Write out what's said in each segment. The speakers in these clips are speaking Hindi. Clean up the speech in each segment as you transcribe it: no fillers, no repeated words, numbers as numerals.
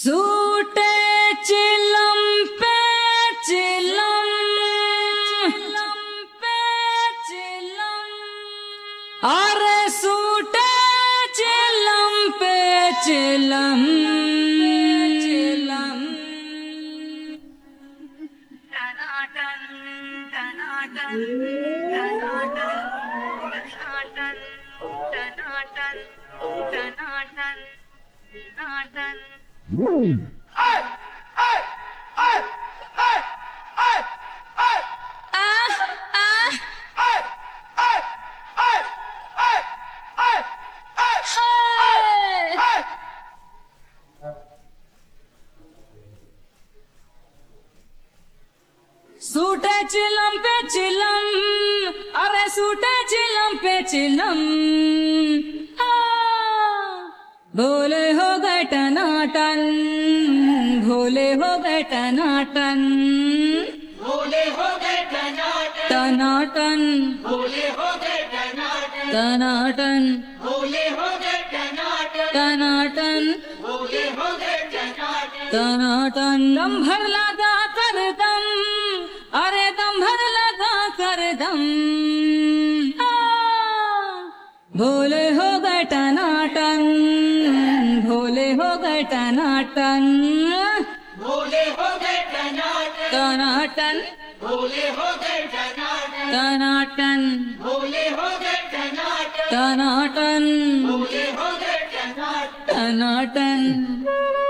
सूटे चिलम पे चिलम पे चिलम, अरे सूटे चिलम पे चिलम चिलम। टनाटन टनाटन टनाटन टनाटन टनाटन टनाटन टनाटन। सूटे चिलम पे चिलम, अरे सूटे चिलम पे चिलम, भोले हो गए टनाटन, भोले हो गए टनाटन, भोले हो गए टनाटन, टनाटन, भोले हो गए टनाटन, टनाटन, भोले हो गए टनाटन, टनाटन, भोले हो गए टनाटन। टनाटन। दम भर लगा कर दम, अरे दम भर लगा कर दम, भोले हो गए टनाटन, भोले हो गए टनाटन, भोले हो गए टनाटन, टनाटन, भोले हो गए टनाटन, टनाटन, भोले हो गए टनाटन, टनाटन, भोले हो गए टनाटन। टनाटन।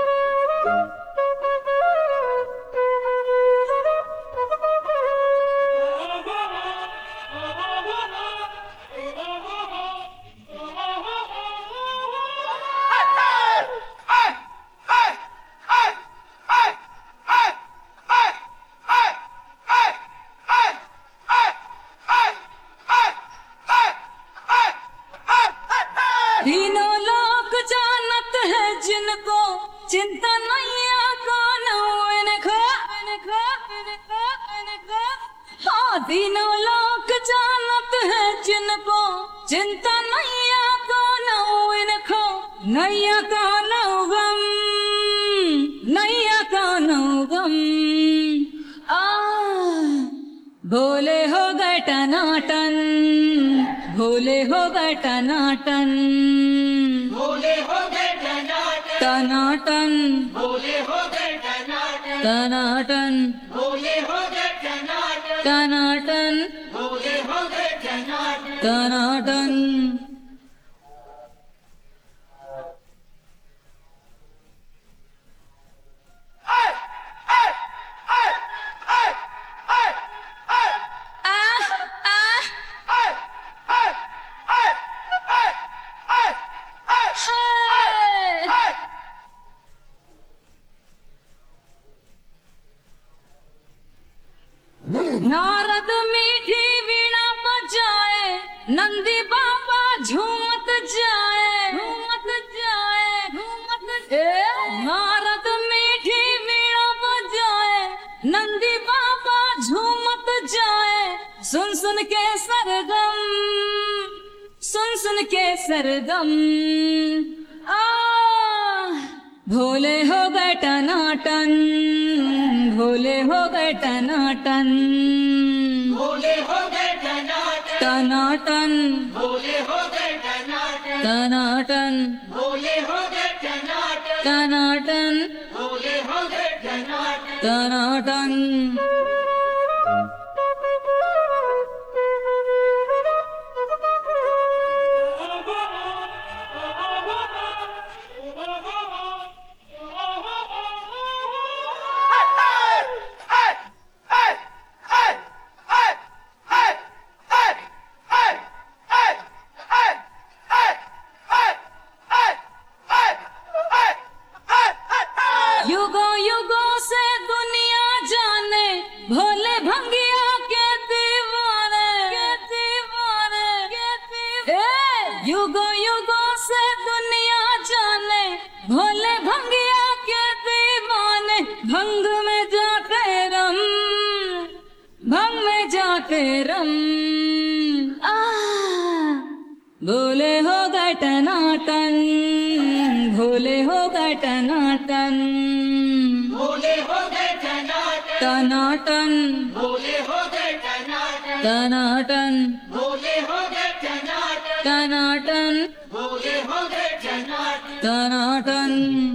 तीनों लोग जानत है जिनको, चिंता नैया कानू इनको इनको इनको इनको। हाँ, तीनों लोग जानत है जिनको, चिंता नैया कानू इनको, नैया कानू गम, नैया कानू गम। भोले हो गए टनाटन, भोले हो गए टनाटन, भोले हो गए टनाटन, टनाटन, भोले हो गए टनाटन, टनाटन, भोले हो गए टनाटन, टनाटन, भोले हो गए टनाटन। टनाटन। नारद मीठी वीणा बजाए, नंदी बाबा झूमत जाए, झूमत जाए, झूमत जाए। नारद मीठी वीणा बजाए, नंदी बाबा झूमत जाए, सुन सुन के सरगम, सुन सुन के सरगम। भोले हो गए टनाटन, भोले हो गए टनाटन, भोले हो गए टनाटन, टनाटन, भोले हो गए टनाटन, टनाटन, भोले हो गए टनाटन, टनाटन, भोले हो गए टनाटन। टनाटन। युगों युगों से दुनिया जाने, भोले भंगिया के दीवाने, के दीवाने, के दीवाने। युगों युगों से दुनिया जाने, भोले भंगिया के दीवाने, भंग में जाके रम, भंग में जाके रम। भोले हो गए टनाटन, भोले हो गए टनाटन भोले हो गए टनाटन टनाटन भोले हो गए टनाटन टनाटन भोले हो गए टनाटन टनाटन भोले हो गए टनाटन टनाटन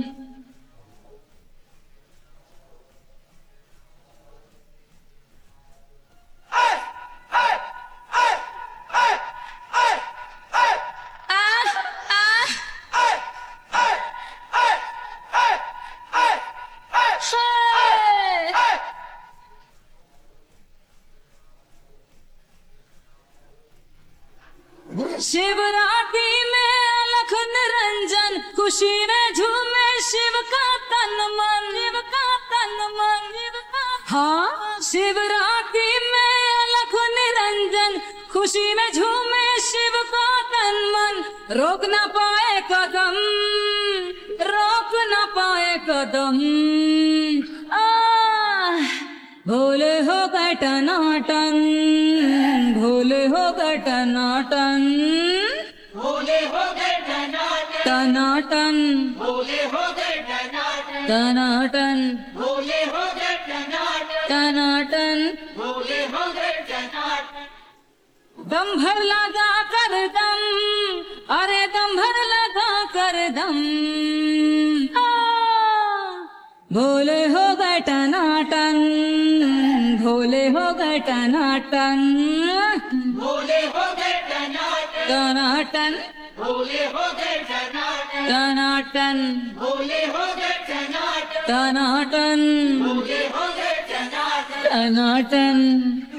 शिवरात्रि में अलख निरंजन खुशी में झूमे शिव का तन मन शिव का तन मन हाँ शिवरात्रि में अलख निरंजन खुशी में झूमे शिव का तन मन रोक ना पाए कदम रोक ना पाए कदम भोले हो गए टनाटन भोले हो गए टनाटन भोले हो गए टनाटन टनाटन भोले हो गए टनाटन टनाटन भोले हो गए टनाटन टनाटन भोले हो गए टनाटन दम भर लगा कर दम अरे दम भर लगा कर दम भोले हो गए टनाटन भोले हो गए टनाटन भोले हो गए टनाटन टनाटन भोले हो गए टनाटन टनाटन भोले हो गए टनाटन टनाटन भोले हो गए टनाटन टनाटन